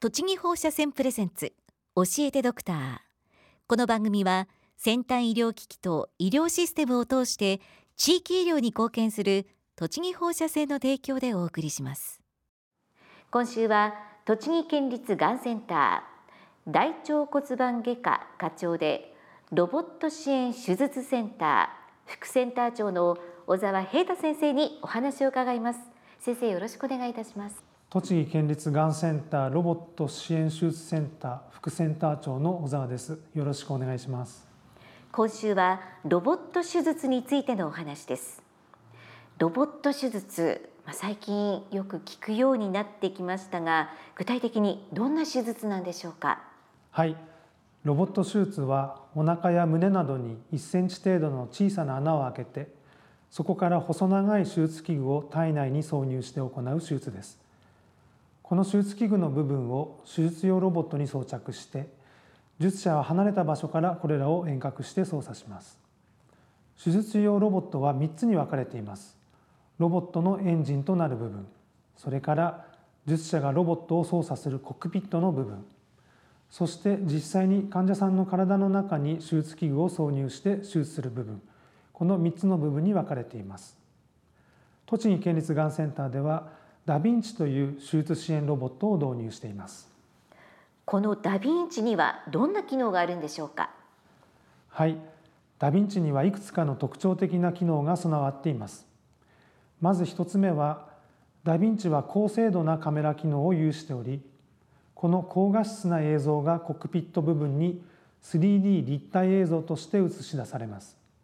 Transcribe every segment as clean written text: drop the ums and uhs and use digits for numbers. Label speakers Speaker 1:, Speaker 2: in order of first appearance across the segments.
Speaker 1: 栃木放射線プレゼンツ教えてドクター。この番組は先端医療機器と医療システムを通して地域医療に貢献する栃木放射線の提供でお送りします。今週は栃木県立がんセンター大腸骨盤外科課長でロボット支援手術センター副センター長の小澤平太先生にお話を伺います。先生、よろしくお願いいたします。
Speaker 2: 栃木県立がんセンターロボット支援手術センター副センター長の小澤です。よろしくお願いします。
Speaker 1: 今週はロボット手術についてのお話です。ロボット手術、最近よく聞くようになってきましたが、具体的にどんな手術なんでしょうか。
Speaker 2: はい、ロボット手術はお腹や胸などに1センチ程度の小さな穴を開けて、そこから細長い手術器具を体内に挿入して行う手術です。この手術器具の部分を手術用ロボットに装着して、手術者は離れた場所からこれらを遠隔して操作します。手術用ロボットは3つに分かれています。ロボットのエンジンとなる部分、それから手術者がロボットを操作するコックピットの部分、そして実際に患者さんの体の中に手術器具を挿入して手術する部分、この3つの部分に分かれています。栃木県立がんセンターではダヴィンチという手術支援ロボットを導入しています。
Speaker 1: このダヴィンチにはどんな機能があるんでしょうか。
Speaker 2: はい、ダヴィンチにはいくつかの特徴的な機能が備わっています。まず1つ目は、ダヴィンチは高精度なカメラ機能を有しており、この高画質な映像がコックピット部分に 3D 立体映像として映し出されます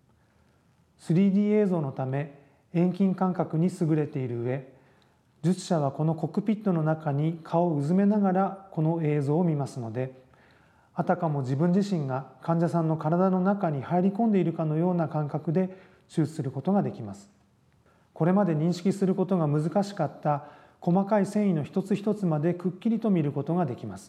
Speaker 2: 。3D 映像のため遠近感覚に優れている上、手術者はこのコックピットの中に顔をうずめながらこの映像を見ますので、あたかも自分自身が患者さんの体の中に入り込んでいるかのような感覚で手術することができます。これまで認識することが難しかった細かい繊維の一つ一つまでくっきりと見ることができます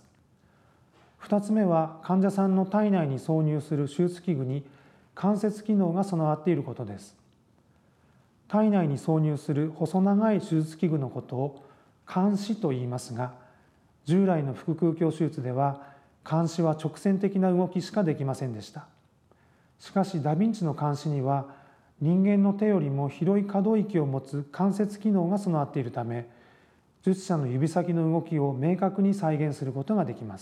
Speaker 2: 。2つ目は、患者さんの体内に挿入する手術器具に関節機能が備わっていることです。体内に挿入する細長い手術器具のことを鉗子と言いますが、従来の腹腔鏡手術では鉗子は直線的な動きしかできませんでした。しかしダヴィンチの鉗子には人間の手よりも広い可動域を持つ関節機能が備わっているため、手術者の指先の動きを明確に再現することができます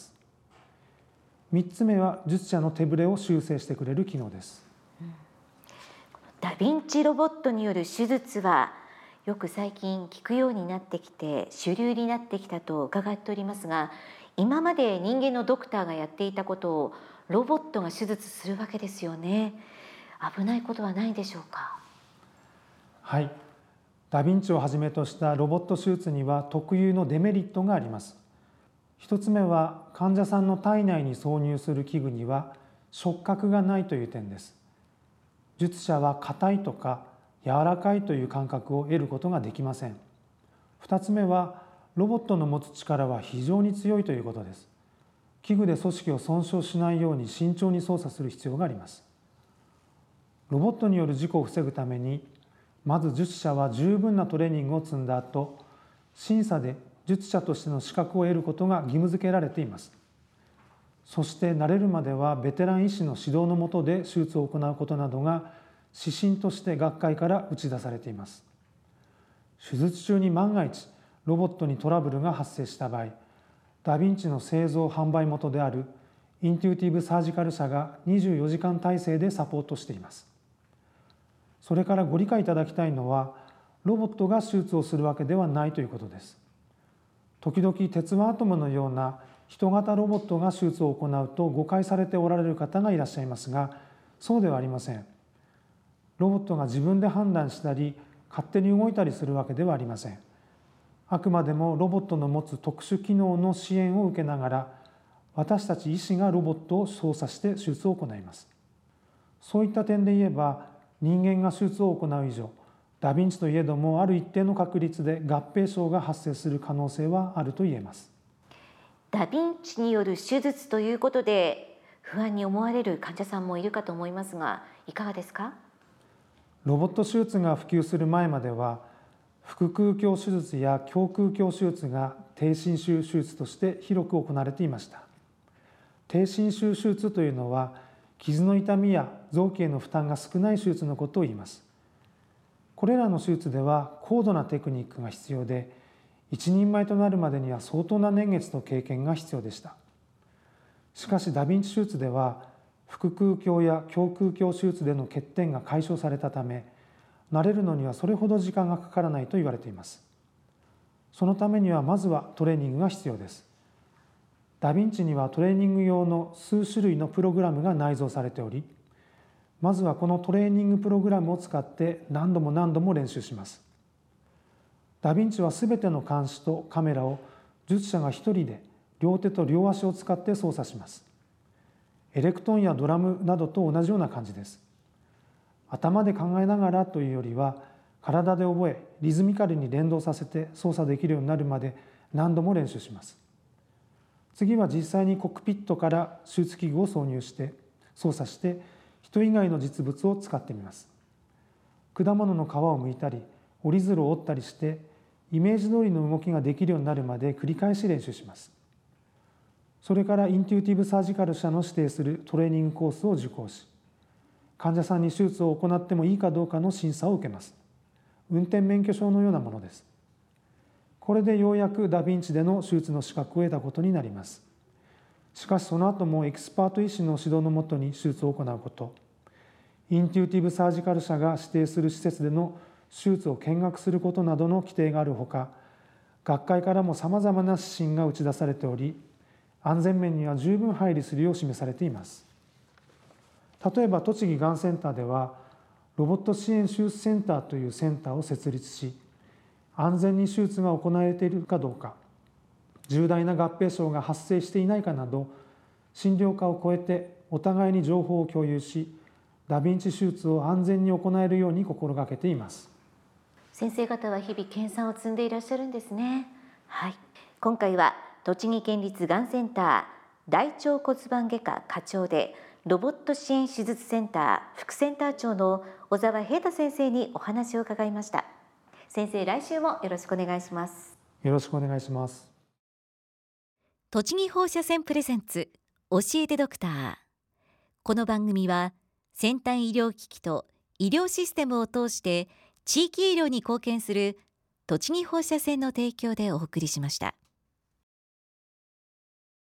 Speaker 2: 。3つ目は、手術者の手ぶれを修正してくれる機能です。
Speaker 1: ダヴィンチロボットによる手術はよく最近聞くようになってきて主流になってきたと伺っておりますが、今まで人間のドクターがやっていたことをロボットが手術するわけですよね。危ないことはないでしょうか。
Speaker 2: はい、ダヴィンチをはじめとしたロボット手術には特有のデメリットがあります。一つ目は、患者さんの体内に挿入する器具には触覚がないという点です。手術者は硬いとか柔らかいという感覚を得ることができません。2つ目は、ロボットの持つ力は非常に強いということです。器具で組織を損傷しないように慎重に操作する必要があります。ロボットによる事故を防ぐために、まず手術者は十分なトレーニングを積んだ後、審査で手術者としての資格を得ることが義務付けられています。そして慣れるまではベテラン医師の指導の下で手術を行うことなどが指針として学会から打ち出されています。手術中に万が一ロボットにトラブルが発生した場合、ダヴィンチの製造販売元であるインテュイティブサージカル社が24時間体制でサポートしています。それからご理解いただきたいのは、ロボットが手術をするわけではないということです。時々鉄腕アトムのような人型ロボットが手術を行うと誤解されておられる方がいらっしゃいますが、そうではありません。ロボットが自分で判断したり勝手に動いたりするわけではありません。あくまでもロボットの持つ特殊機能の支援を受けながら、私たち医師がロボットを操作して手術を行います。そういった点で言えば、人間が手術を行う以上、ダヴィンチといえどもある一定の確率で合併症が発生する可能性はあると言えます。
Speaker 1: ダヴィンチによる手術ということで不安に思われる患者さんもいるかと思いますが、いかがですか。
Speaker 2: ロボット手術が普及する前までは、 腹腔鏡手術や胸腔鏡手術が低侵襲手術として広く行われていました。低侵襲手術というのは、傷の痛みや臓器への負担が少ない手術のことを言います。これらの手術では高度なテクニックが必要で、一人前となるまでには相当な年月と経験が必要でした。しかしダヴィンチ手術では、腹腔鏡や胸腔鏡手術での欠点が解消されたため、慣れるのにはそれほど時間がかからないと言われています。そのためにはまずはトレーニングが必要です。ダヴィンチにはトレーニング用の数種類のプログラムが内蔵されており、まずはこのトレーニングプログラムを使って何度も何度も練習します。ダヴィンチはすべての鉗子とカメラを術者が一人で両手と両足を使って操作します。エレクトーンやドラムなどと同じような感じです。頭で考えながらというよりは、体で覚えリズミカルに連動させて操作できるようになるまで何度も練習します。次は実際にコックピットから手術器具を挿入して操作して人以外の実物を使ってみます。果物の皮を剥いたり折り鶴を折ったりしてイメージ通りの動きができるようになるまで繰り返し練習します。それからインテュイティブサージカル社の指定するトレーニングコースを受講し、患者さんに手術を行ってもいいかどうかの審査を受けます。運転免許証のようなものです。これでようやくダヴィンチでの手術の資格を得たことになります。しかしその後もエキスパート医師の指導のもとに手術を行うこと、インテュイティブサージカル社が指定する施設での手術を見学することなどの規定があるほか、学会からもさまざまな指針が打ち出されており、安全面には十分配慮するよう示されています。例えば栃木がんセンターでは、ロボット支援手術センターというセンターを設立し、安全に手術が行われているかどうか、重大な合併症が発生していないかなど、診療科を超えてお互いに情報を共有し、ダヴィンチ手術を安全に行えるように心がけています。
Speaker 1: 先生方は日々研鑽を積んでいらっしゃるんですね。はい。今回は栃木県立がんセンター大腸骨盤外科課長でロボット支援手術センター副センター長の小澤平太先生にお話を伺いました。先生、来週もよろしくお願いします。
Speaker 2: よろしくお願いします。
Speaker 1: 栃木放射線プレゼンツ教えてドクター。この番組は先端医療機器と医療システムを通して地域医療に貢献する栃木放射線の提供でお送りしました。